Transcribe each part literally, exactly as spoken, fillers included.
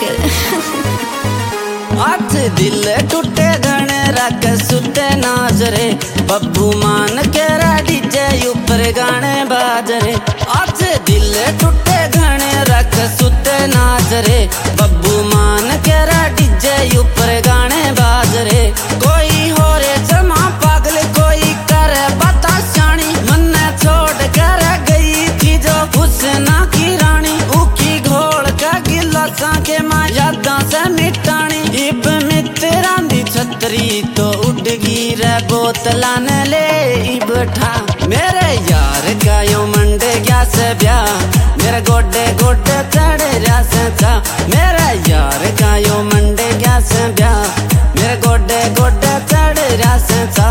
आज दिल टूटे घने रख सुते नाजरे, बब्बू मान के डीजे ऊपर गाने बाजरे। आज दिल टूटे घने रख सुते नाजरे, बब्बू मान के डीजे ऊपर गाने बाजरे। कोई हो रे जमा पागल कोई करे बता शानी, मन्ने छोड़ कर गई थी जो हुस्ना की रानी। उकी घोल का गिलासा के माँ यादा से मिटानी। इब मित्रा दी छतरी तो उड़ गई रे बोतला ने ले इबठा। मेरे यार का यो मंडे गया से ब्याह, मेरे गोडे गोडे चढ़े रहा से चा। मेरे यार का यो मंडे गया से ब्याह, मेरे गोडे गोडे चढ़े रहा से चा।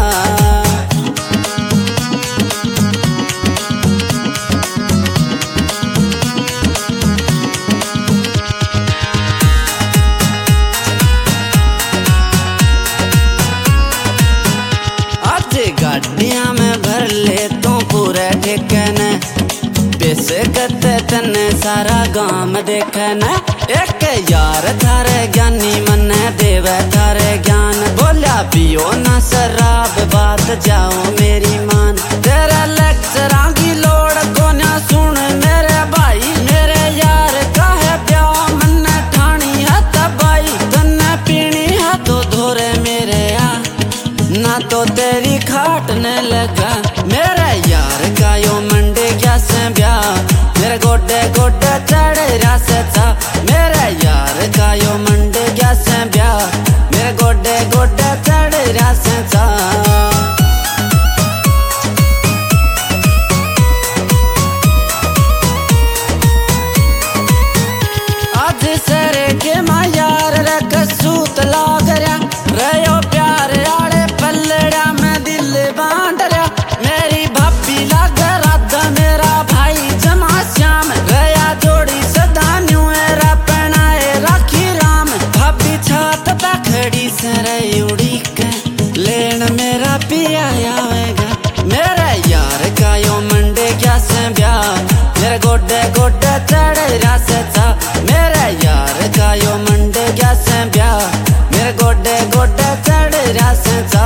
गाड़िया में भर ले तो पूरे ठिकाने, पैसे कते तने सारा गांव देखने। एक यार थारे ज्ञानी मन्ने देवे थारे ज्ञान, बोला पियो ना शराब बात जाओ मेरी मान। तेरे लेक्चरा की लोड़ को ना सुन मेरे भाई, मेरे यार का है प्यार मन्ने ठानी है तबाई। तन्ने पीनी है तो धोरे मेरे यार, ना तो तेरी खाटने लगा। मेरे यार का यो मंडे क्या से ब्याह, मेरे गोडे गोडे चढ़े रहा से चा। मेरे यार का यो मंडे क्या से ब्याह, मेरे गोडे गोडे चढ़े रहा से चा। आज सरे के माँ यार रख सूत लाग रहा, रहो प्यार आड़े पल्लड़ा में दिल बांट रहा। मेरी भाभी लाग राधा मेरा भाई जमा श्याम, गया जोड़ी सदा न्यू एरा पहनाए राखी राम। भाभी छात पे खड़ी से रही उड़ी के लेन मेरा पिया आवेगा। मेरे यार का यो मंडे क्या से ब्याह, मेरे गोडे गोडे चढ़े रहा से चा। मेरे यार का यो मंडे क्या से ब्याह, मेरे गोडे गोडे चढ़े रहा से चा।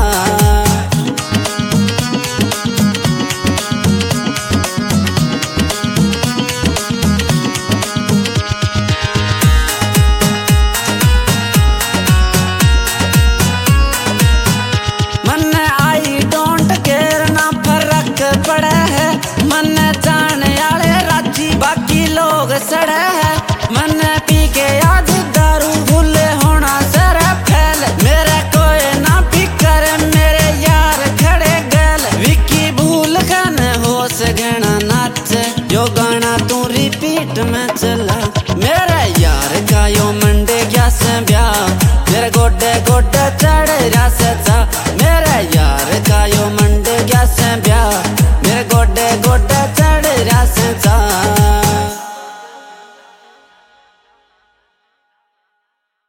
मन्ने आई डोंट केयर ना फर्क पड़े है, मन्ने जाने आले राजी बाकी लोग सड़े है। मन्ने पी के आज दारू भूले होना सरे फैल, मेरे कोई ना फिकर मेरे यार खड़े गल। विकी भूल खाने होश गणा नाच, यो गाना तू रिपीट में चल।